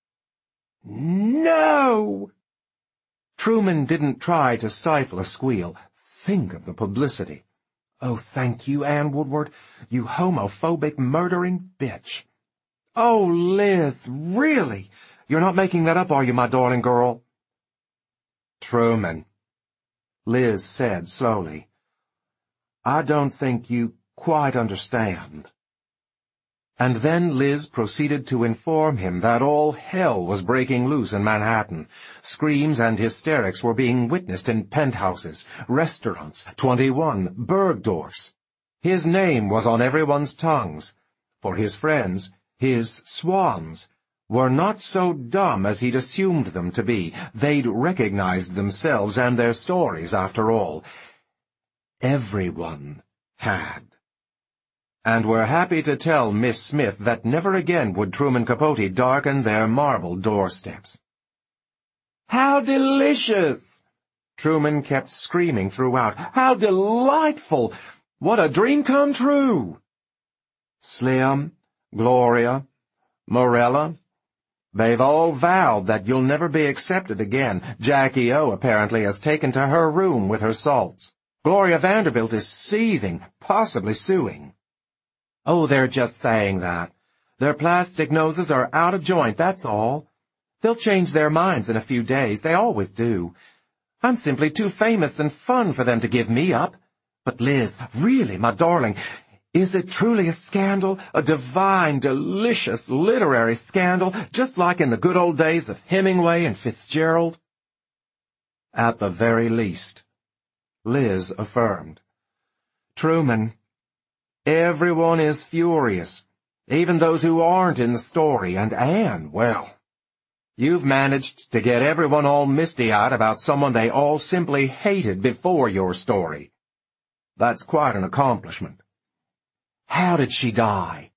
"No!" Truman didn't try to stifle a squeal. Think of the publicity. "Oh, thank you, Ann Woodward, you homophobic, murdering bitch." "Oh, Liz, really? You're not making that up, are you, my darling girl?" "Truman," Liz said slowly, "I don't think you quite understand." And then Liz proceeded to inform him that all hell was breaking loose in Manhattan. Screams and hysterics were being witnessed in penthouses, restaurants, twenty-one, Bergdorf's. His name was on everyone's tongues, for his friends, his swans, were not so dumb as he'd assumed them to be. They'd recognized themselves and their stories, after all. Everyone had. and were happy to tell Miss Smith that never again would Truman Capote darken their marble doorsteps. "How delicious!" Truman kept screaming throughout. "How delightful! What a dream come true!" Slim, Gloria, Morella, they've all vowed that you'll never be accepted again. Jackie O apparently has taken to her room with her salts. Gloria Vanderbilt is seething, possibly suing. Oh, they're just saying that. Their plastic noses are out of joint, that's all. They'll change their minds in a few days. They always do. I'm simply too famous and fun for them to give me up. But Liz, really, my darling, is it truly a scandal? A divine, delicious literary scandal, just like in the good old days of Hemingway and Fitzgerald? At the very least, Liz affirmed. Truman, everyone is furious, even those who aren't in the story, and Anne, well, you've managed to get everyone all misty-eyed about someone they all simply hated before your story. That's quite an accomplishment. How did she die?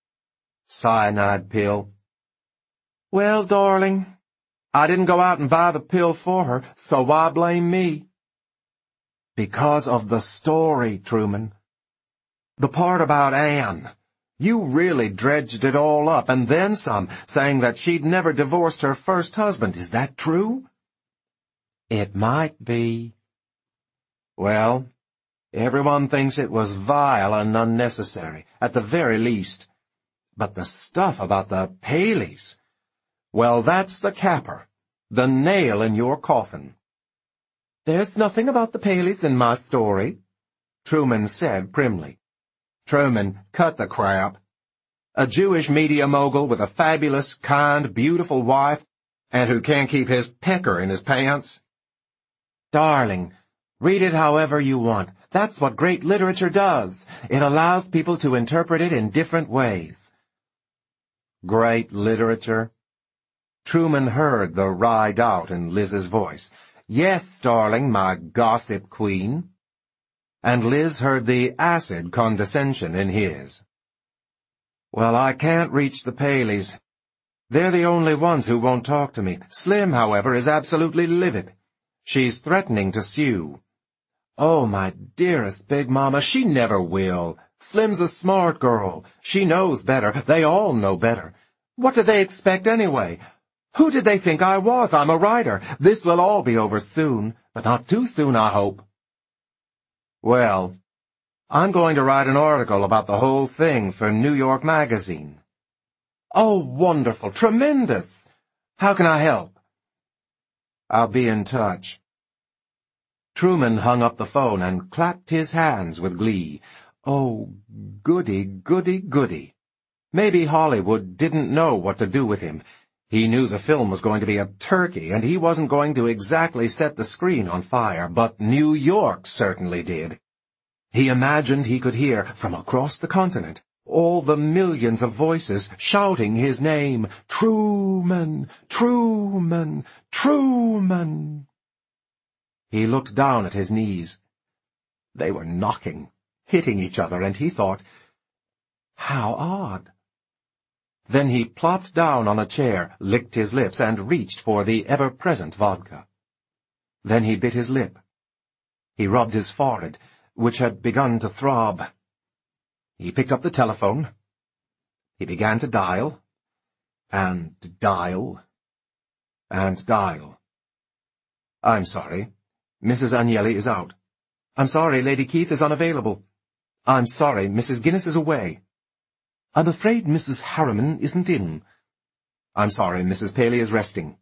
Cyanide pill. Well, darling, I didn't go out and buy the pill for her, so why blame me? Because of the story, Truman. The part about Anne. You really dredged it all up, and then some, saying that she'd never divorced her first husband. Is that true? It might be. Well, everyone thinks it was vile and unnecessary, at the very least. But the stuff about the Paleys, well, that's the capper, the nail in your coffin. There's nothing about the Paleys in my story, Truman said primly. Truman, cut the crap. A Jewish media mogul with a fabulous, kind, beautiful wife, and who can't keep his pecker in his pants? Darling, read it however you want. That's what great literature does. It allows people to interpret it in different ways. Great literature? Truman heard the wry doubt in Liz's voice. Yes, darling, my gossip queen. And Liz heard the acid condescension in his. Well, I can't reach the Paleys. They're the only ones who won't talk to me. Slim, however, is absolutely livid. She's threatening to sue. Oh, my dearest Big Mama, she never will. Slim's a smart girl. She knows better. They all know better. What did they expect anyway? Who did they think I was? I'm a writer. This will all be over soon, but not too soon, I hope. Well, I'm going to write an article about the whole thing for New York Magazine. Oh, wonderful, tremendous. How can I help? I'll be in touch. Truman hung up the phone and clapped his hands with glee. Oh, goody, goody, goody. Maybe Hollywood didn't know what to do with him. He knew the film was going to be a turkey, and he wasn't going to exactly set the screen on fire, but New York certainly did. He imagined he could hear, from across the continent, all the millions of voices shouting his name, Truman, Truman, Truman. He looked down at his knees. They were knocking, hitting each other, and he thought, how odd. Then he plopped down on a chair, licked his lips, and reached for the ever-present vodka. Then he bit his lip. He rubbed his forehead, which had begun to throb. He picked up the telephone. He began to dial, and dial, and dial. I'm sorry. Missus Agnelli is out. I'm sorry, Lady Keith is unavailable. I'm sorry, Missus Guinness is away. I'm afraid Missus Harriman isn't in. I'm sorry, Missus Paley is resting.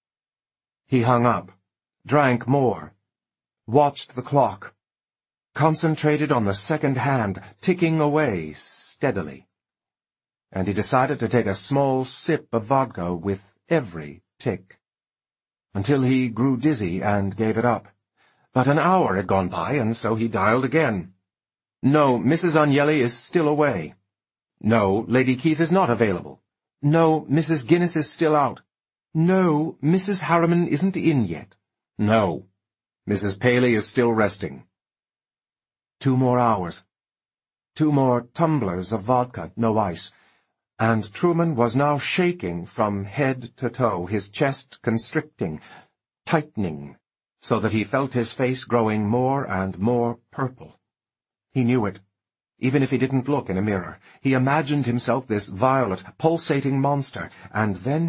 He hung up, drank more, watched the clock, concentrated on the second hand ticking away steadily, and he decided to take a small sip of vodka with every tick, until he grew dizzy and gave it up. But an hour had gone by, and so he dialed again. No, Missus Agnelli is still away. No, Lady Keith is not available. No, Missus Guinness is still out. No, Missus Harriman isn't in yet. No, Missus Paley is still resting. Two more hours. two more tumblers of vodka, no ice, and Truman was now shaking from head to toe, his chest constricting, tightening, so that he felt his face growing more and more purple. He knew it. Even if he didn't look in a mirror, he imagined himself this violet, pulsating monster, and then